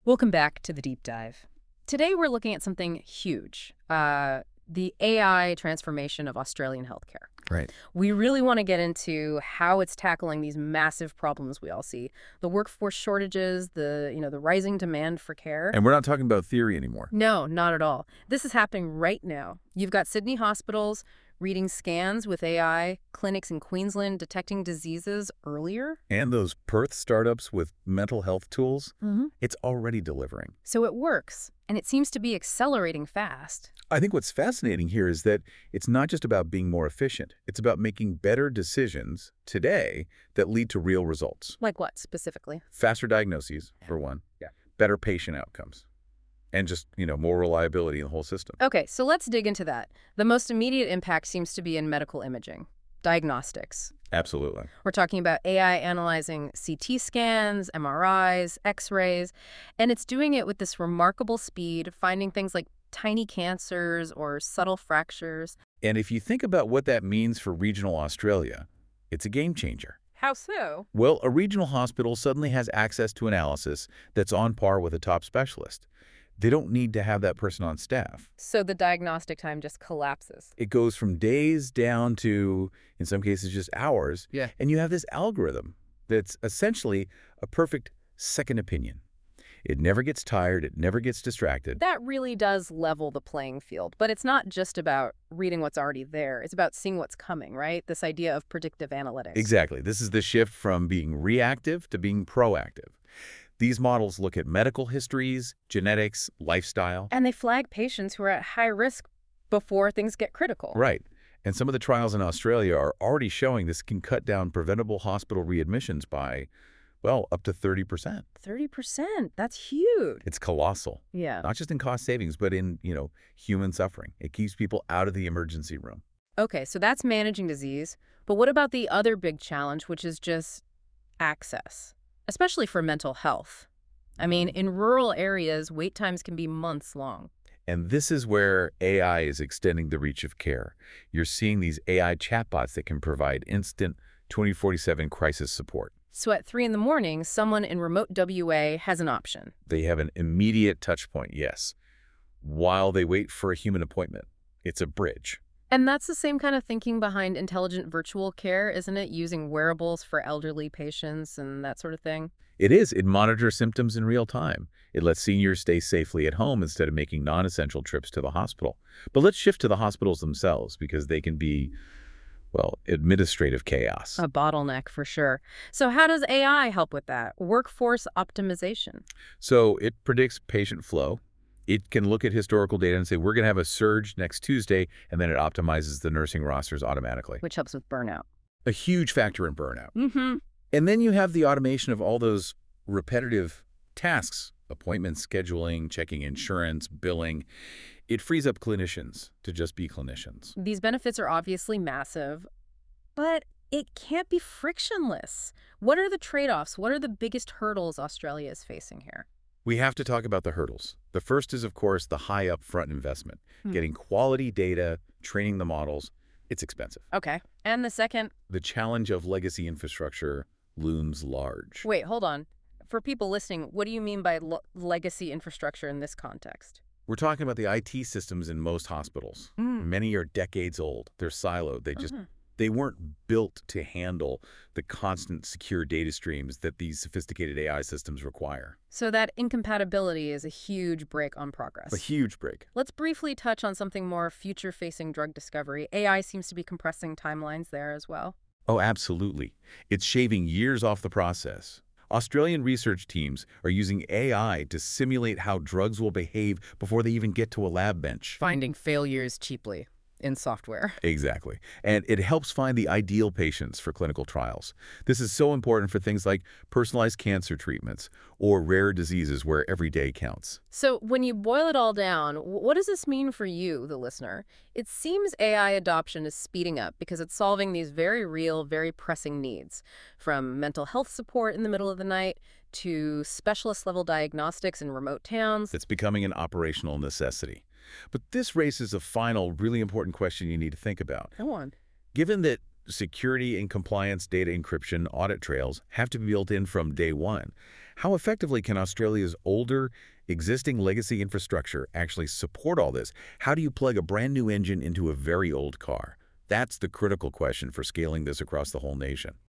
Welcome back to the deep dive. Today we're looking at something huge, the AI transformation of Australian healthcare. Right. We really want to get into how it's tackling these massive problems we all see, the workforce shortages, the rising demand for care. And we're not talking about theory anymore. No, not at all. This is happening right now. You've got Sydney hospitals reading scans with AI, clinics in Queensland detecting diseases earlier. And those Perth startups with mental health tools, Mm-hmm. it's already delivering. So it works, and it seems to be accelerating fast. I think what's fascinating here is that it's not just about being more efficient. It's about making better decisions today that lead to real results. Like what, specifically? Faster diagnoses, for one. Yeah. Better patient outcomes. And just, more reliability in the whole system. Okay, so let's dig into that. The most immediate impact seems to be in medical imaging, diagnostics. Absolutely. We're talking about AI analyzing CT scans, MRIs, X-rays, and it's doing it with this remarkable speed, finding things like tiny cancers or subtle fractures. And if you think about what that means for regional Australia, it's a game changer. How so? Well, a regional hospital suddenly has access to analysis that's on par with a top specialist. They don't need to have that person on staff. So the diagnostic time just collapses. It goes from days down to, in some cases, just hours. Yeah. And you have this algorithm that's essentially a perfect second opinion. It never gets tired. It never gets distracted. That really does level the playing field, but it's not just about reading what's already there. It's about seeing what's coming, right? This idea of predictive analytics. Exactly. This is the shift from being reactive to being proactive. These models look at medical histories, genetics, lifestyle. And they flag patients who are at high risk before things get critical. Right. And some of the trials in Australia are already showing this can cut down preventable hospital readmissions by, well, up to 30%. 30%. That's huge. It's colossal. Yeah. Not just in cost savings, but in, human suffering. It keeps people out of the emergency room. Okay, so that's managing disease. But what about the other big challenge, which is just access, especially for mental health? I mean, in rural areas, wait times can be months long. And this is where AI is extending the reach of care. You're seeing these AI chatbots that can provide instant 24/7 crisis support. So at 3 in the morning, someone in remote WA has an option. They have an immediate touch point, yes, while they wait for a human appointment. It's a bridge. And that's the same kind of thinking behind intelligent virtual care, isn't it? Using wearables for elderly patients and that sort of thing. It is. It monitors symptoms in real time. It lets seniors stay safely at home instead of making non-essential trips to the hospital. But let's shift to the hospitals themselves because they can be, well, administrative chaos. A bottleneck for sure. So how does AI help with that? Workforce optimization. So it predicts patient flow. It can look at historical data and say, we're going to have a surge next Tuesday, and then it optimizes the nursing rosters automatically. Which helps with burnout. A huge factor in burnout. Mm-hmm. And then you have the automation of all those repetitive tasks, appointment scheduling, checking insurance, billing. It frees up clinicians to just be clinicians. These benefits are obviously massive, but it can't be frictionless. What are the trade-offs? What are the biggest hurdles Australia is facing here? We have to talk about the hurdles. The first is, of course, the high upfront investment. Getting quality data, training the models, it's expensive. Okay. And the second? The challenge of legacy infrastructure looms large. Wait, hold on. For people listening, what do you mean by legacy infrastructure in this context? We're talking about the IT systems in most hospitals. Many are decades old. They're siloed. They weren't built to handle the constant secure data streams that these sophisticated AI systems require. So that incompatibility is a huge brake on progress. A huge break. Let's briefly touch on something more future-facing drug discovery. AI seems to be compressing timelines there as well. Oh, absolutely. It's shaving years off the process. Australian research teams are using AI to simulate how drugs will behave before they even get to a lab bench. Finding failures cheaply in software. Exactly. And it helps find the ideal patients for clinical trials. This is so important for things like personalized cancer treatments or rare diseases where every day counts. So when you boil it all down, what does this mean for you, the listener? It seems AI adoption is speeding up because it's solving these very real, very pressing needs, from mental health support in the middle of the night to specialist-level diagnostics in remote towns. It's becoming an operational necessity. But this raises a final, really important question you need to think about. Go on. Given that security and compliance data encryption audit trails have to be built in from day one, How effectively can Australia's older, existing legacy infrastructure actually support all this? How do you plug a brand new engine into a very old car? That's the critical question for scaling this across the whole nation.